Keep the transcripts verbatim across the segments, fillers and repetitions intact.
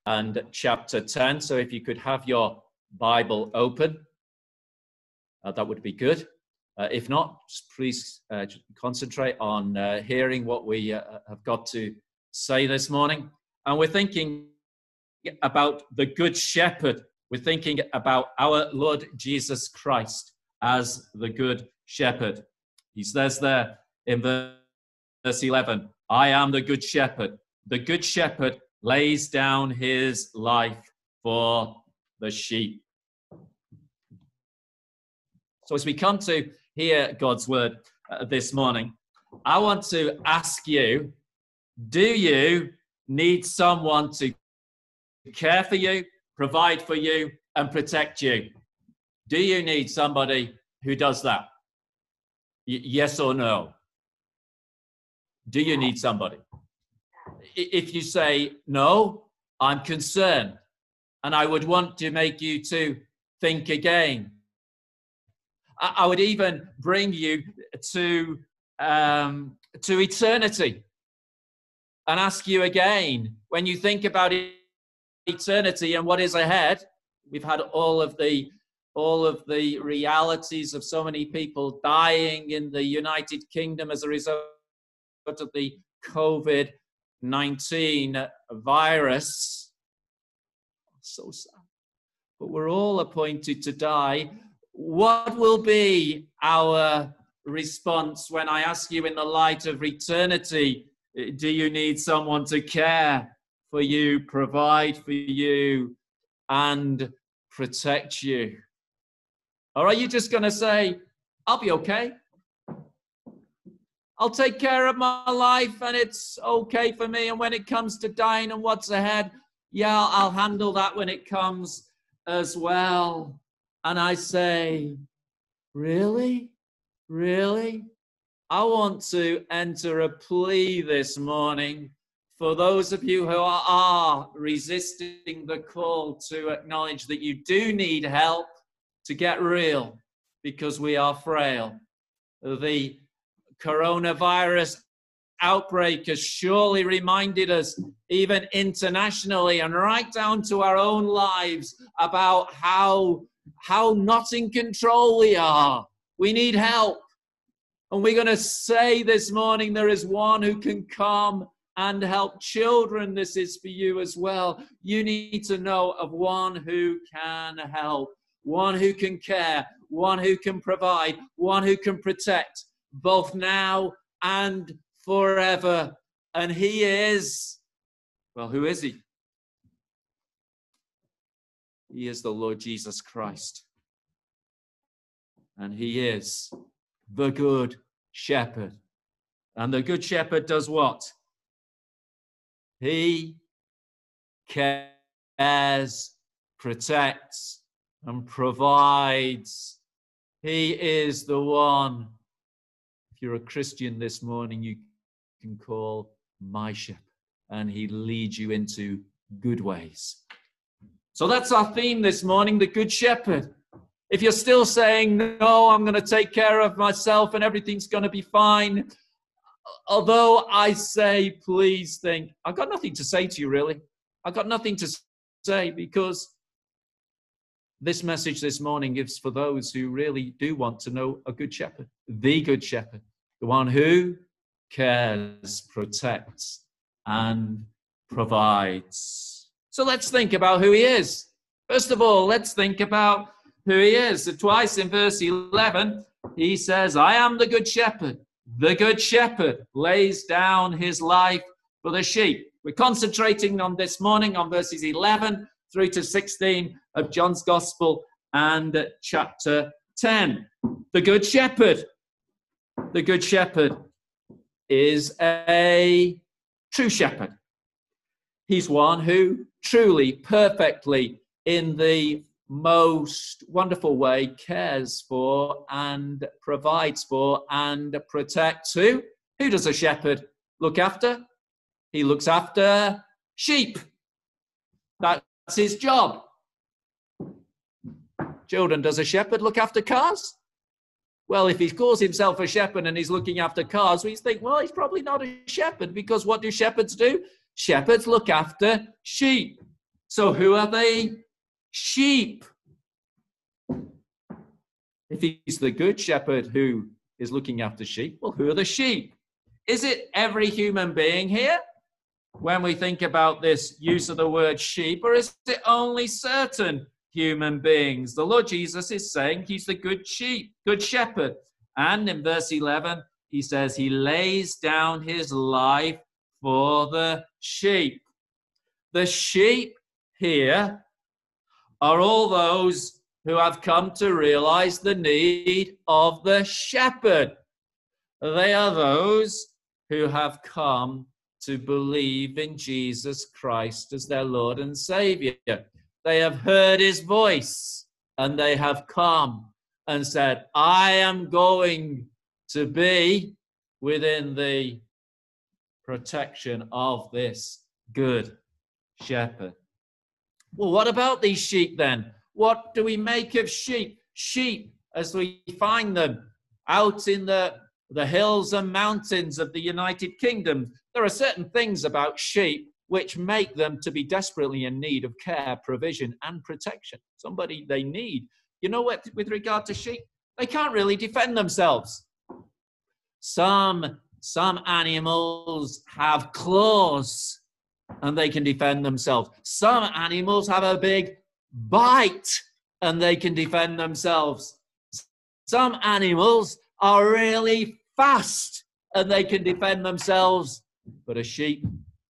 and chapter ten. So if you could have your Bible open, uh, that would be good. Uh, if not, please uh, concentrate on uh, hearing what we uh, have got to say this morning. And we're thinking about the Good Shepherd. We're thinking about our Lord Jesus Christ as the Good Shepherd. He says there in verse eleven, I am the Good Shepherd. The Good Shepherd lays down his life for the sheep. So as we come to hear God's word uh, this morning, I want to ask you, do you need someone to care for you, provide for you, and protect you? Do you need somebody who does that? Y- yes or no? Do you need somebody? If you say no, I'm concerned, and I would want to make you to think again. I, I would even bring you to um, to eternity and ask you again, when you think about eternity and what is ahead. We've had all of the all of the realities of so many people dying in the United Kingdom as a result of the COVID nineteen virus. So sad. But we're all appointed to die. What will be our response when I ask you, in the light of eternity, do you need someone to care for you, provide for you, and protect you? Or are you just going to say, I'll be okay. I'll take care of my life and it's okay for me. And when it comes to dying and what's ahead, yeah, I'll handle that when it comes as well. And I say, really? Really? I want to enter a plea this morning for those of you who are, are resisting the call to acknowledge that you do need help, to get real, because we are frail. The coronavirus outbreak has surely reminded us, even internationally and right down to our own lives, about how, how not in control we are. We need help. And we're going to say this morning, there is one who can come and help. Children, this is for you as well. You need to know of one who can help, one who can care, one who can provide, one who can protect, both now and forever. And he is, well, who is he? He is the Lord Jesus Christ. And he is the Good Shepherd. And the Good Shepherd does what? He cares, protects, and provides. He is the one, if you're a Christian this morning, you can call my shepherd, and he leads you into good ways. So that's our theme this morning, the Good Shepherd. If you're still saying, no, I'm going to take care of myself and everything's going to be fine, although I say, please think, I've got nothing to say to you, really. I've got nothing to say, because this message this morning is for those who really do want to know a good shepherd, the Good Shepherd, the one who cares, protects, and provides. So let's think about who he is. First of all, let's think about who he is. So twice in verse eleven, he says, I am the Good Shepherd. The Good Shepherd lays down his life for the sheep. We're concentrating on this morning on verses eleven through to sixteen of John's Gospel and chapter ten. The Good Shepherd. The Good Shepherd is a true shepherd. He's one who truly, perfectly, in the most wonderful way, cares for and provides for and protects who? Who does a shepherd look after? He looks after sheep. That's his job. Children, does a shepherd look after cars? Well, if he calls himself a shepherd and he's looking after cars, we think, well, he's probably not a shepherd, because what do shepherds do? Shepherds look after sheep. So who are they? Sheep. If he's the good shepherd who is looking after sheep, well, who are the sheep? Is it every human being here when we think about this use of the word sheep, or is it only certain human beings? The Lord Jesus is saying he's the good sheep, good shepherd. And in verse eleven, he says he lays down his life for the sheep. The sheep here are all those who have come to realize the need of the shepherd. They are those who have come to believe in Jesus Christ as their Lord and Savior. They have heard his voice and they have come and said, I am going to be within the protection of this good shepherd. Well, what about these sheep then? What do we make of sheep? Sheep, as we find them out in the, the hills and mountains of the United Kingdom, there are certain things about sheep which make them to be desperately in need of care, provision, and protection. Somebody they need. You know what, with regard to sheep? They can't really defend themselves. Some, some animals have claws and they can defend themselves. Some animals have a big bite and they can defend themselves. Some animals are really fast and they can defend themselves, but a sheep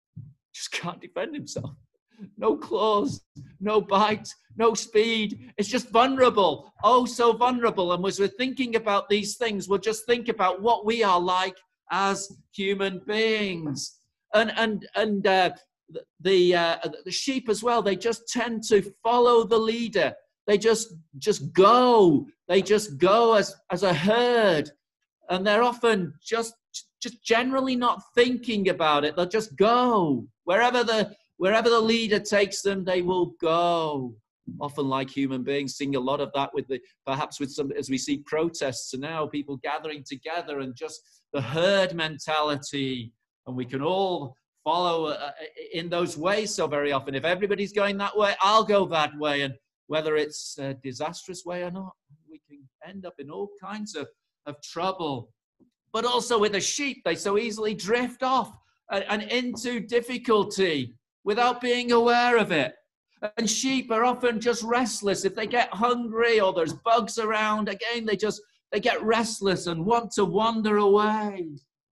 just can't defend himself. No claws, no bite, no speed. It's just vulnerable. Oh, so vulnerable. And as we're thinking about these things, we'll just think about what we are like as human beings. And and and uh, the uh, the sheep as well, they just tend to follow the leader. They just just go. They just go as as a herd, and they're often just just generally not thinking about it. They'll just go wherever the wherever the leader takes them. They will go. Often, like human beings, seeing a lot of that with the perhaps with some as we see protests and now people gathering together and just the herd mentality, and we can all follow uh, in those ways so very often. If everybody's going that way, I'll go that way. And whether it's a disastrous way or not, we can end up in all kinds of, of trouble. But also with the sheep, they so easily drift off and, and into difficulty without being aware of it. And sheep are often just restless. If they get hungry or there's bugs around, again, they just, they get restless and want to wander away.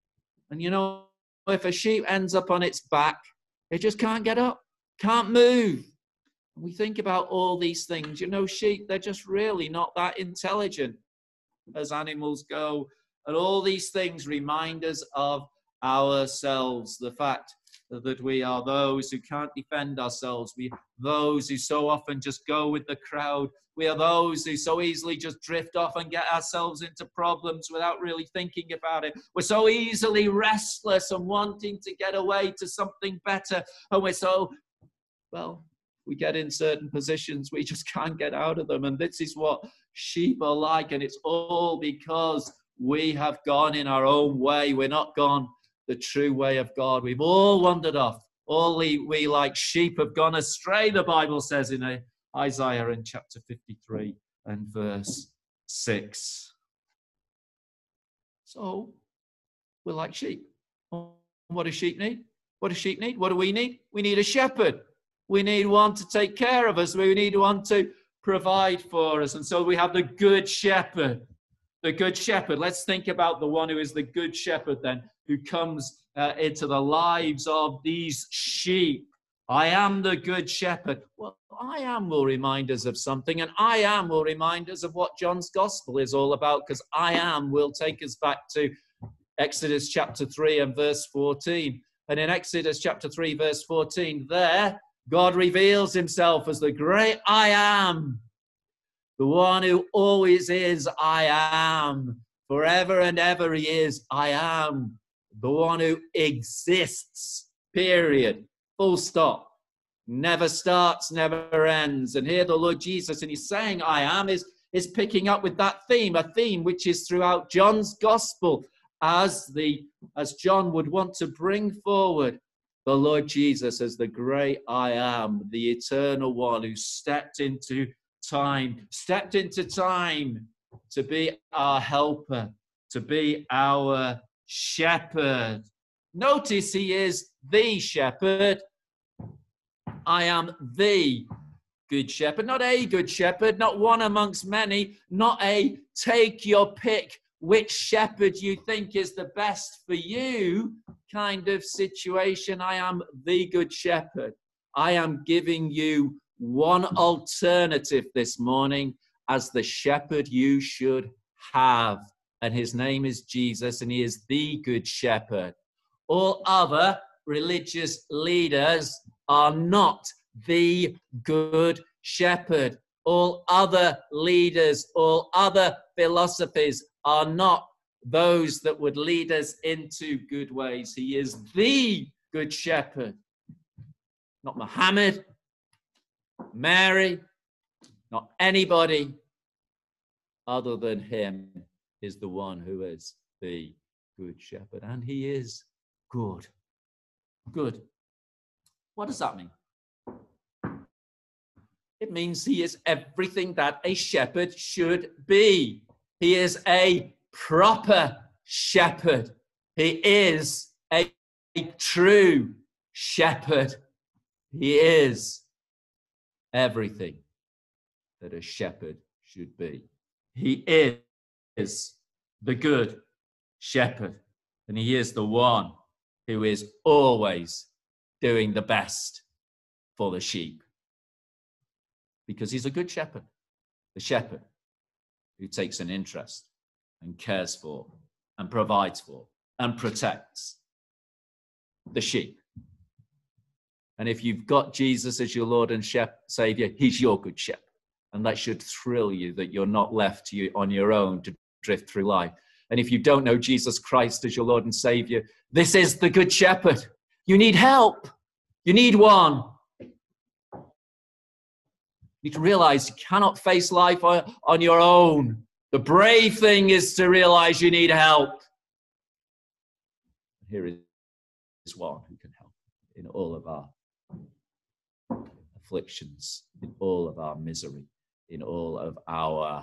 And you know, if a sheep ends up on its back, it just can't get up, can't move. We think about all these things. You know, sheep, they're just really not that intelligent as animals go. And all these things remind us of ourselves, the fact that we are those who can't defend ourselves. We are those who so often just go with the crowd. We are those who so easily just drift off and get ourselves into problems without really thinking about it. We're so easily restless and wanting to get away to something better. And we're so, well, we get in certain positions, we just can't get out of them. And this is what sheep are like. And it's all because we have gone in our own way. We're not gone the true way of God. We've all wandered off. All we, we like sheep have gone astray, the Bible says in Isaiah in chapter fifty-three and verse six. So we're like sheep. What do sheep need? What do sheep need? What do we need? We need a shepherd. We need one to take care of us. We need one to provide for us. And so we have the good shepherd. The good shepherd. Let's think about the one who is the good shepherd then, who comes uh, into the lives of these sheep. I am the good shepherd. Well, I am will remind us of something, and I am will remind us of what John's gospel is all about, because I am will take us back to Exodus chapter three and verse fourteen. And in Exodus chapter three, verse fourteen, there God reveals himself as the great I am, the one who always is I am, forever and ever he is I am, the one who exists, period, full stop, never starts, never ends. And here the Lord Jesus, and he's saying I am, is, is picking up with that theme, a theme which is throughout John's gospel, as the as John would want to bring forward the Lord Jesus as the great I am, the eternal one who stepped into time, stepped into time to be our helper, to be our shepherd. Notice he is the shepherd. I am the good shepherd, not a good shepherd, not one amongst many, not a take your pick which shepherd you think is the best for you kind of situation. I am the good shepherd. I am giving you one alternative this morning as the shepherd you should have. And his name is Jesus, and he is the good shepherd. All other religious leaders are not the good shepherd. All other leaders, all other philosophies are not those that would lead us into good ways. He is the good shepherd. Not Muhammad, Mary, not anybody other than him is the one who is the good shepherd. And he is good. Good. What does that mean? It means he is everything that a shepherd should be. He is a proper shepherd. He is a, a true shepherd. He is everything that a shepherd should be. He is the good shepherd, and he is the one who is always doing the best for the sheep. Because he's a good shepherd, the shepherd who takes an interest and cares for and provides for and protects the sheep. And if you've got Jesus as your Lord and Shep- Savior, he's your good shepherd. And that should thrill you that you're not left to you on your own to drift through life. And if you don't know Jesus Christ as your Lord and Savior, this is the good shepherd. You need help. You need one. You need to realize you cannot face life on, on your own. The brave thing is to realize you need help. Here is one who can help in all of our afflictions, in all of our misery, in all of our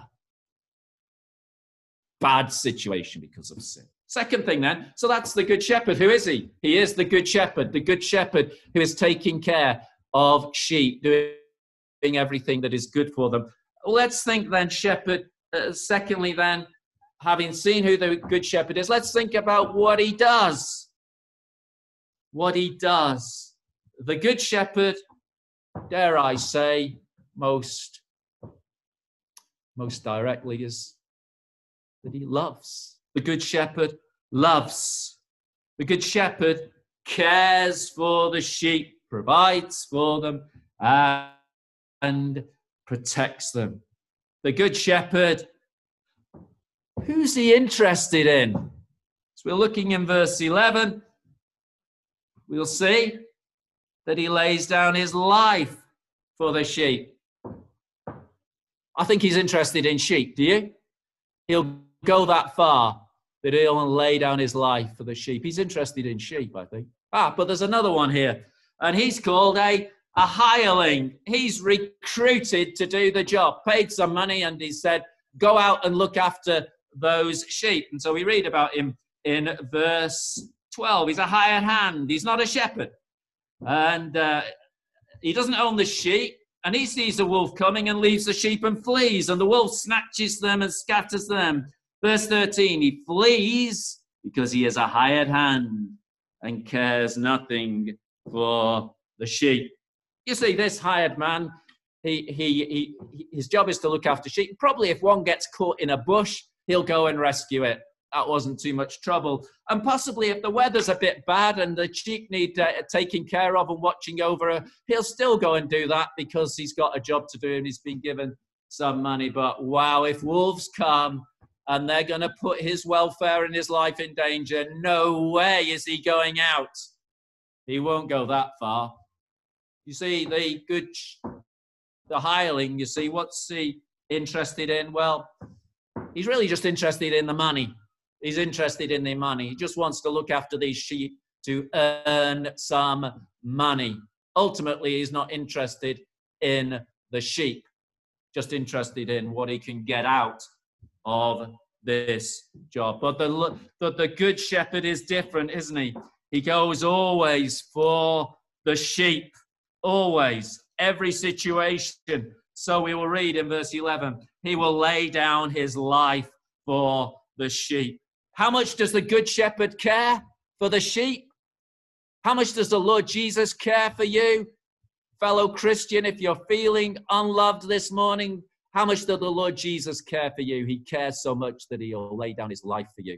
bad situation because of sin. Second thing then, so that's the good shepherd. Who is he? He is the good shepherd, the good shepherd who is taking care of sheep, doing everything that is good for them. Let's think then, shepherd. Uh, secondly then, having seen who the good shepherd is, let's think about what he does. What he does. The good shepherd, dare I say, most, most directly is that he loves. The good shepherd loves. The good shepherd cares for the sheep, provides for them, and protects them. The good shepherd, who's he interested in? So we're looking in verse eleven. We'll see that he lays down his life for the sheep. I think he's interested in sheep, do you? He'll go that far that he'll lay down his life for the sheep. He's interested in sheep, I think. Ah, but there's another one here, and he's called a, a hireling. He's recruited to do the job, paid some money, and he said, go out and look after those sheep. And so we read about him in verse twelve. He's a hired hand. He's not a shepherd. And uh, he doesn't own the sheep. And he sees a wolf coming and leaves the sheep and flees. And the wolf snatches them and scatters them. Verse thirteen, he flees because he is a hired hand and cares nothing for the sheep. You see, this hired man, he, he, he, his job is to look after sheep. Probably if one gets caught in a bush, he'll go and rescue it. That wasn't too much trouble. And possibly if the weather's a bit bad and the sheep need uh, taking care of and watching over her, he'll still go and do that because he's got a job to do and he's been given some money. But wow, if wolves come and they're going to put his welfare and his life in danger, no way is he going out. He won't go that far. You see, the good, the hireling, you see, what's he interested in? Well, he's really just interested in the money. He's interested in the money. He just wants to look after these sheep to earn some money. Ultimately, he's not interested in the sheep, just interested in what he can get out of this job. But the, but the good shepherd is different, isn't he? He goes always for the sheep, always, every situation. So we will read in verse eleven, he will lay down his life for the sheep. How much does the good shepherd care for the sheep? How much does the Lord Jesus care for you? Fellow Christian, if you're feeling unloved this morning, how much does the Lord Jesus care for you? He cares so much that he'll lay down his life for you.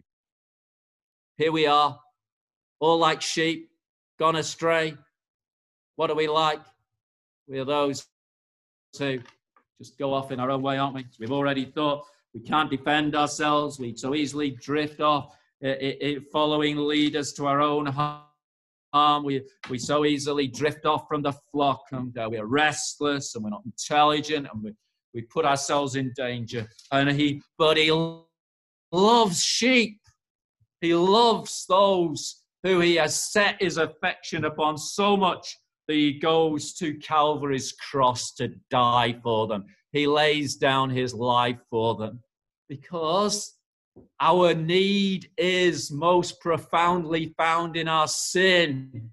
Here we are, all like sheep, gone astray. What are we like? We are those who just go off in our own way, aren't we? We've already thought we can't defend ourselves. We so easily drift off, it, it, following leaders to our own harm. Um, we, we so easily drift off from the flock, and uh, we're restless and we're not intelligent, and we, we put ourselves in danger. And he, but he loves sheep. He loves those who he has set his affection upon so much that he goes to Calvary's cross to die for them. He lays down his life for them because our need is most profoundly found in our sin.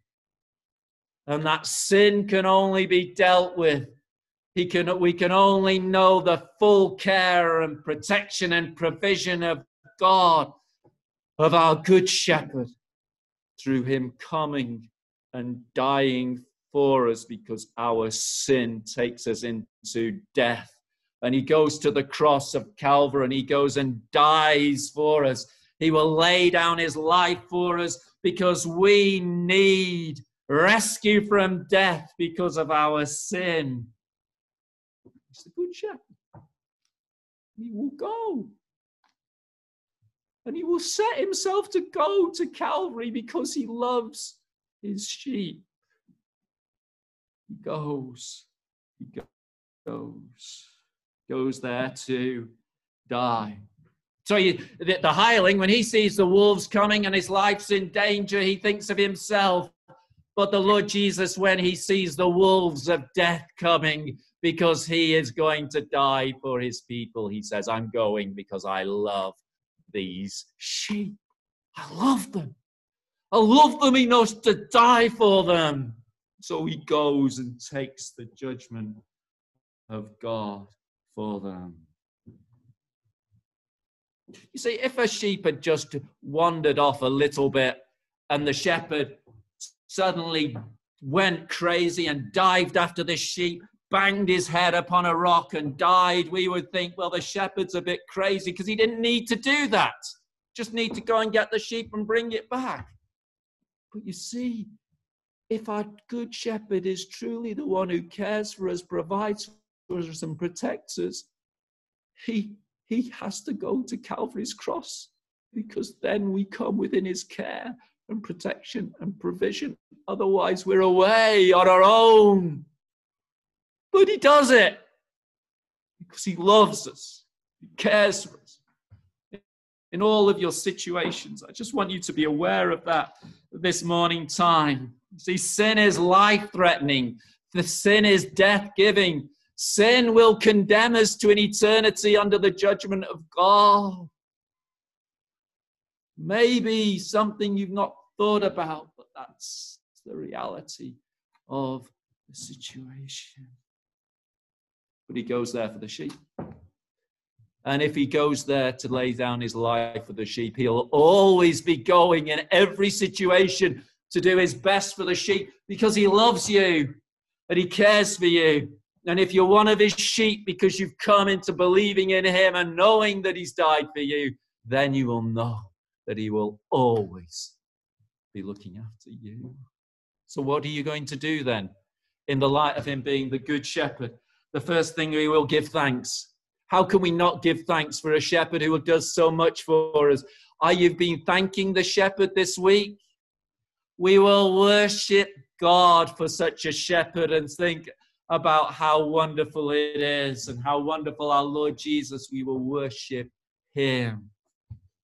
And that sin can only be dealt with. He can, we can only know the full care and protection and provision of God, of our good shepherd, through him coming and dying for us, because our sin takes us into death. And he goes to the cross of Calvary and he goes and dies for us. He will lay down his life for us because we need rescue from death because of our sin. He's the good shepherd. He will go. And he will set himself to go to Calvary because he loves his sheep. He goes. He goes. Goes there to die. So you, the, the hireling, when he sees the wolves coming and his life's in danger, he thinks of himself. But the Lord Jesus, when he sees the wolves of death coming because he is going to die for his people, he says, I'm going because I love these sheep. I love them. I love them enough to die for them. So he goes and takes the judgment of God for them. You see, if a sheep had just wandered off a little bit and the shepherd suddenly went crazy and dived after the sheep, banged his head upon a rock and died, we would think, well, the shepherd's a bit crazy because he didn't need to do that. Just need to go and get the sheep and bring it back. But you see, if our good shepherd is truly the one who cares for us, provides for us and protects us, he, he has to go to Calvary's cross, because then we come within his care and protection and provision. Otherwise, we're away on our own. But he does it because he loves us. He cares for us. In all of your situations, I just want you to be aware of that this morning time. See, sin is life-threatening. The sin is death-giving. Sin will condemn us to an eternity under the judgment of God. Maybe something you've not thought about, but that's the reality of the situation. But he goes there for the sheep. And if he goes there to lay down his life for the sheep, he'll always be going in every situation to do his best for the sheep, because he loves you and he cares for you. And if you're one of his sheep because you've come into believing in him and knowing that he's died for you, then you will know that he will always be looking after you. So what are you going to do then in the light of him being the good shepherd? The first thing, we will give thanks. How can we not give thanks for a shepherd who does so much for us? Are you been thanking the shepherd this week? We will worship God for such a shepherd and think about how wonderful it is and how wonderful our Lord Jesus. We will worship him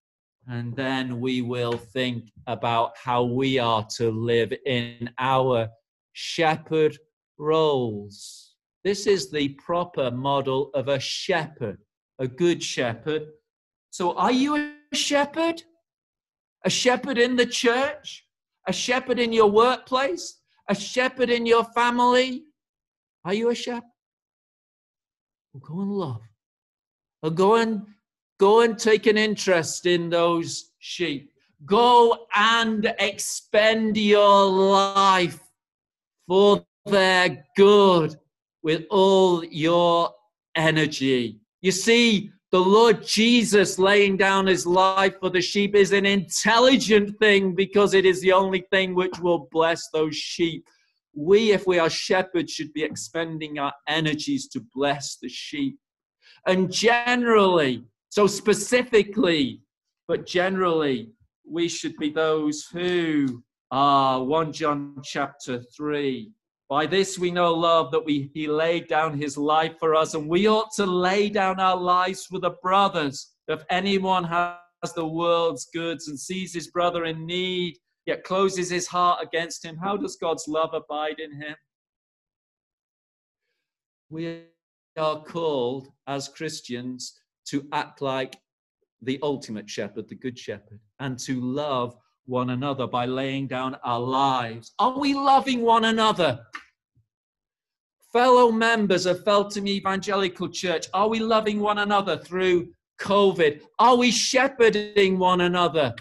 And then we will think about how we are to live in our shepherd roles. This is the proper model of a shepherd, a good shepherd. So are you a shepherd? A shepherd in the church? A shepherd in your workplace? A shepherd in your family? Are you a shepherd? Well, go and love. Or go and go and take an interest in those sheep. Go and expend your life for their good with all your energy. You see, the Lord Jesus laying down his life for the sheep is an intelligent thing because it is the only thing which will bless those sheep. We, if we are shepherds, should be expending our energies to bless the sheep. And generally, so specifically, but generally, we should be those who are First John chapter three. By this we know love, that we, he laid down his life for us, and we ought to lay down our lives for the brothers. If anyone has the world's goods and sees his brother in need, yet closes his heart against him, how does God's love abide in him? We are called as Christians to act like the ultimate shepherd, the good shepherd, and to love one another by laying down our lives. Are we loving one another? Fellow members of Feltham Evangelical Church, are we loving one another through COVID? Are we shepherding one another?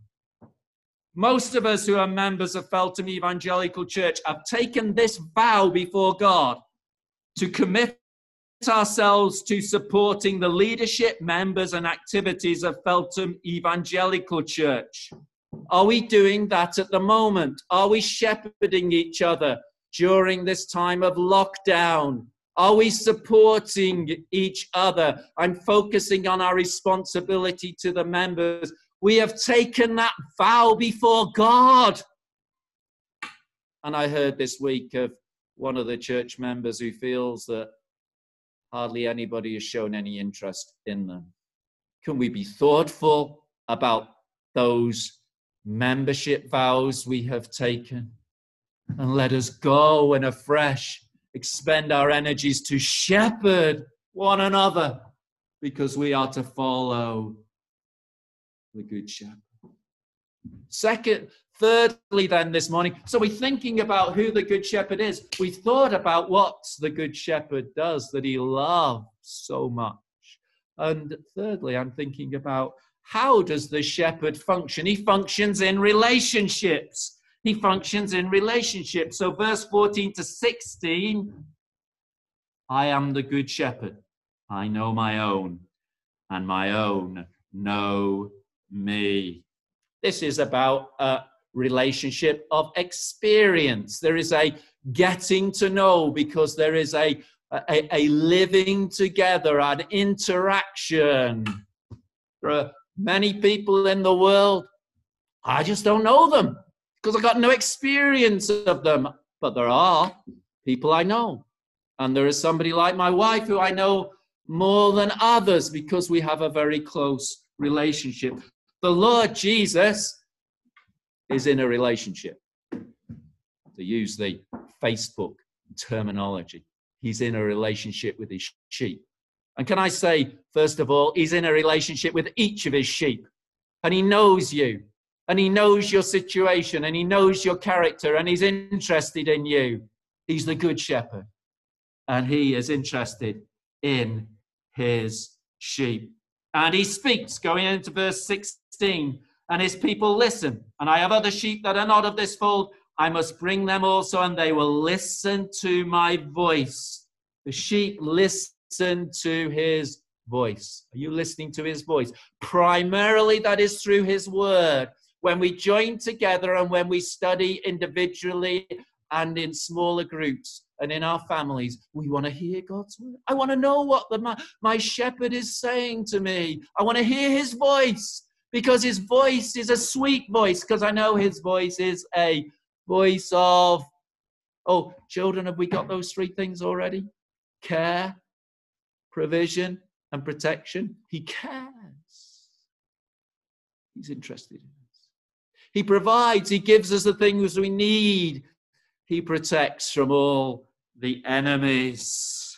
Most of us who are members of Feltham Evangelical Church have taken this vow before God to commit ourselves to supporting the leadership, members, and activities of Feltham Evangelical Church. Are we doing that at the moment? Are we shepherding each other during this time of lockdown? Are we supporting each other and focusing on our responsibility to the members? We have taken that vow before God. And I heard this week of one of the church members who feels that hardly anybody has shown any interest in them. Can we be thoughtful about those membership vows we have taken? And let us go and afresh expend our energies to shepherd one another, because we are to follow the Good Shepherd. Second, thirdly, then this morning, so we're thinking about who the Good Shepherd is. We thought about what the Good Shepherd does, that he loves so much. And thirdly, I'm thinking about how does the shepherd function? He functions in relationships. He functions in relationships. So verse fourteen to sixteen, I am the Good Shepherd. I know my own, and my own know me. This is about a relationship of experience. There is a getting to know, because there is a, a, a living together, an interaction. There are many people in the world, I just don't know them because I've got no experience of them. But there are people I know. And there is somebody like my wife who I know more than others because we have a very close relationship. The Lord Jesus is in a relationship, to use the Facebook terminology. He's in a relationship with his sheep. And can I say, first of all, he's in a relationship with each of his sheep. And he knows you. And he knows your situation. And he knows your character. And he's interested in you. He's the Good Shepherd. And he is interested in his sheep. And he speaks, going into verse sixteen. And his people listen. And I have other sheep that are not of this fold. I must bring them also, and they will listen to my voice. The sheep listen to his voice. Are you listening to his voice? Primarily, that is through his word. When we join together and when we study individually and in smaller groups and in our families, we want to hear God's word. I want to know what the, my, my shepherd is saying to me. I want to hear his voice, because his voice is a sweet voice, because I know his voice is a voice of, oh, children, have we got those three things already? Care, provision, and protection. He cares. He's interested in us. He provides. He gives us the things we need. He protects from all the enemies.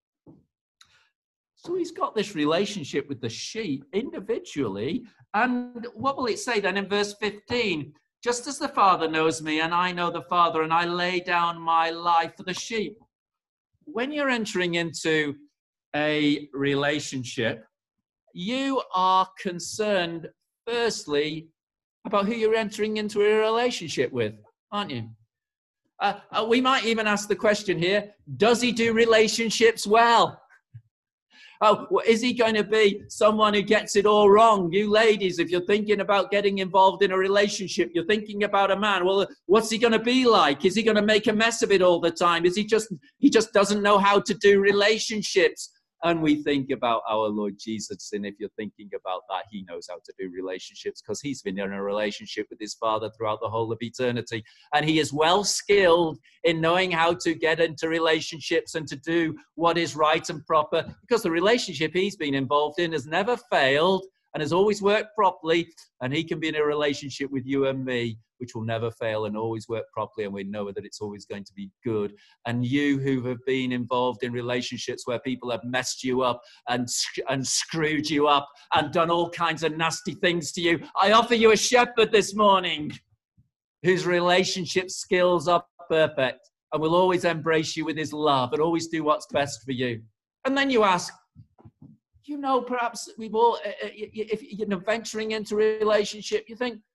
So he's got this relationship with the sheep individually. And what will it say then in verse fifteen? Just as the Father knows me and I know the Father, and I lay down my life for the sheep. When you're entering into a relationship, you are concerned, firstly, about who you're entering into a relationship with, aren't you? Uh, uh, we might even ask the question here, does he do relationships well? Oh, well, is he going to be someone who gets it all wrong? You ladies, if you're thinking about getting involved in a relationship, you're thinking about a man. Well, what's he going to be like? Is he going to make a mess of it all the time? Is he just, he just doesn't know how to do relationships? And we think about our Lord Jesus. And if you're thinking about that, he knows how to do relationships because he's been in a relationship with his Father throughout the whole of eternity. And he is well skilled in knowing how to get into relationships and to do what is right and proper, because the relationship he's been involved in has never failed and has always worked properly. And he can be in a relationship with you and me, which will never fail and always work properly. And we know that it's always going to be good. And you who have been involved in relationships where people have messed you up and, and screwed you up and done all kinds of nasty things to you, I offer you a shepherd this morning whose relationship skills are perfect and will always embrace you with his love and always do what's best for you. And then you ask, you know, perhaps we've all, if you're venturing into a relationship, you think,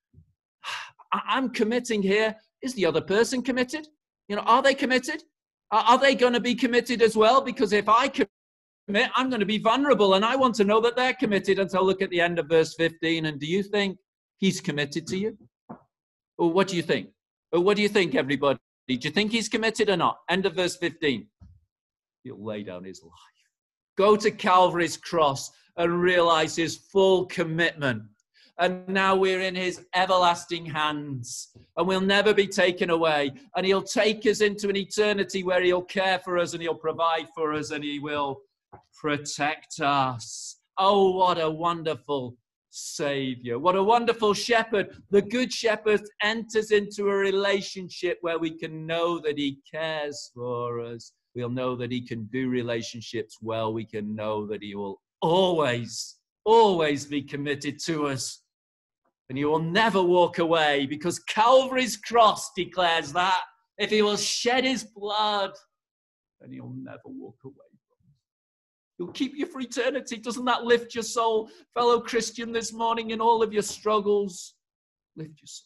I'm committing here. Is the other person committed? You know, are they committed? Are they going to be committed as well? Because if I commit, I'm going to be vulnerable, and I want to know that they're committed. And so look at the end of verse fifteen. And do you think he's committed to you? Or what do you think? Or what do you think, everybody? Do you think he's committed or not? End of verse fifteen. He'll lay down his life. Go to Calvary's cross and realize his full commitment. And now we're in his everlasting hands, and we'll never be taken away. And he'll take us into an eternity where he'll care for us and he'll provide for us and he will protect us. Oh, what a wonderful Savior. What a wonderful shepherd. The good shepherd enters into a relationship where we can know that he cares for us. We'll know that he can do relationships well. We can know that he will always, always be committed to us. And he will never walk away, because Calvary's cross declares that. If he will shed his blood, then he'll never walk away from us. He'll keep you for eternity. Doesn't that lift your soul, fellow Christian, this morning in all of your struggles? Lift your soul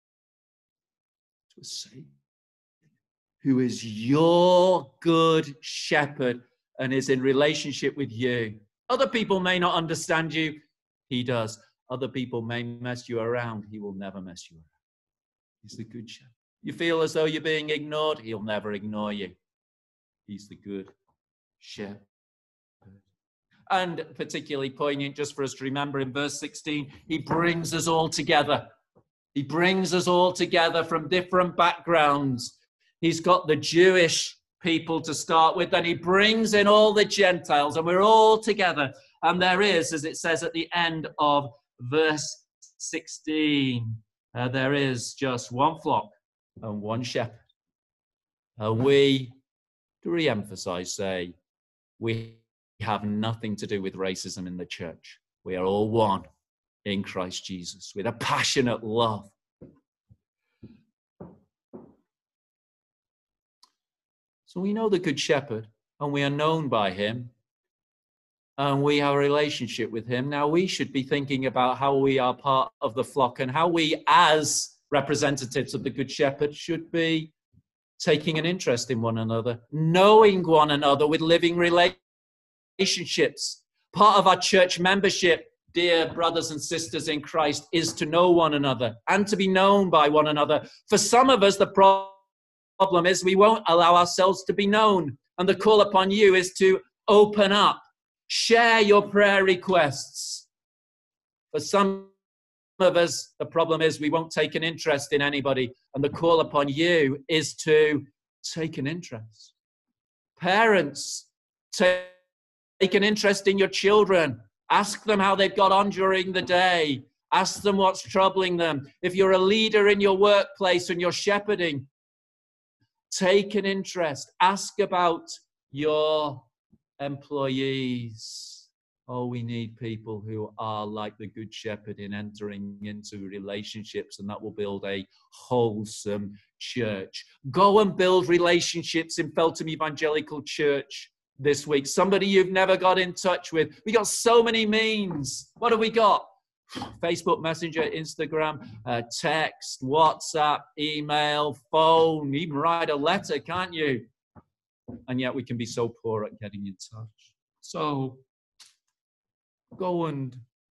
to a Savior who is your good shepherd and is in relationship with you. Other people may not understand you. He does. Other people may mess you around. He will never mess you around. He's the good shepherd. You feel as though you're being ignored. He'll never ignore you. He's the good shepherd. And particularly poignant just for us to remember in verse sixteen, he brings us all together. He brings us all together from different backgrounds. He's got the Jewish people to start with, and he brings in all the Gentiles, and we're all together. And there is, as it says at the end of verse sixteen, uh, there is just one flock and one shepherd. Uh, we, to re-emphasize, say, we have nothing to do with racism in the church. We are all one in Christ Jesus with a passionate love. So we know the Good Shepherd, and we are known by him, and we have a relationship with him. Now we should be thinking about how we are part of the flock and how we, as representatives of the Good Shepherd, should be taking an interest in one another, knowing one another with living relationships. Part of our church membership, dear brothers and sisters in Christ, is to know one another and to be known by one another. For some of us, the problem problem is we won't allow ourselves to be known. And the call upon you is to open up, share your prayer requests. For some of us, the problem is we won't take an interest in anybody. And the call upon you is to take an interest. Parents, take an interest in your children. Ask them how they've got on during the day. Ask them what's troubling them. If you're a leader in your workplace and you're shepherding, take an interest. Ask about your employees. Oh, we need people who are like the Good Shepherd in entering into relationships, and that will build a wholesome church. Go and build relationships in Feltham Evangelical Church this week. Somebody you've never got in touch with. We got so many means. What have we got? Facebook Messenger, Instagram, uh, text, WhatsApp, email, phone, even write a letter, can't you? And yet we can be so poor at getting in touch. So go and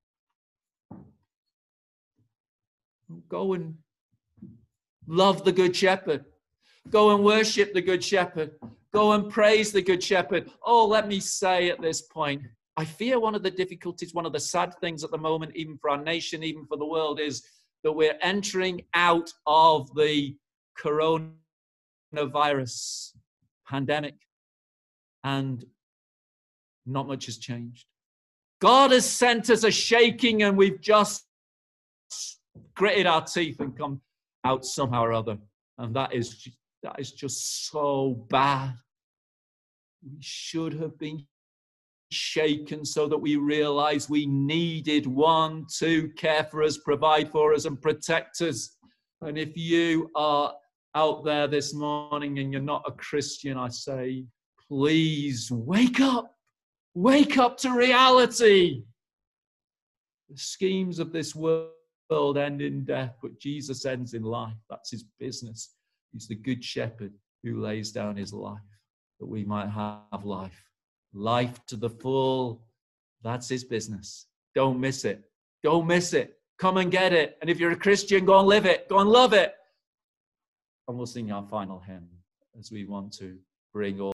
go and love the Good Shepherd. Go and worship the Good Shepherd. Go and praise the Good Shepherd. Oh, let me say at this point, I fear one of the difficulties, one of the sad things at the moment, even for our nation, even for the world, is that we're entering out of the coronavirus pandemic and not much has changed. God has sent us a shaking and we've just gritted our teeth and come out somehow or other. And that is, that is just so bad. We should have been shaken so that we realize we needed one to care for us, provide for us, and protect us. And if you are out there this morning and you're not a Christian, I say, please wake up. Wake up to reality. The schemes of this world end in death, but Jesus ends in life. That's his business. He's the Good Shepherd who lays down his life that we might have life. Life to the full. That's his business. Don't miss it. Don't miss it. Come and get it. And if you're a Christian, go and live it. Go and love it. And we'll sing our final hymn as we want to bring all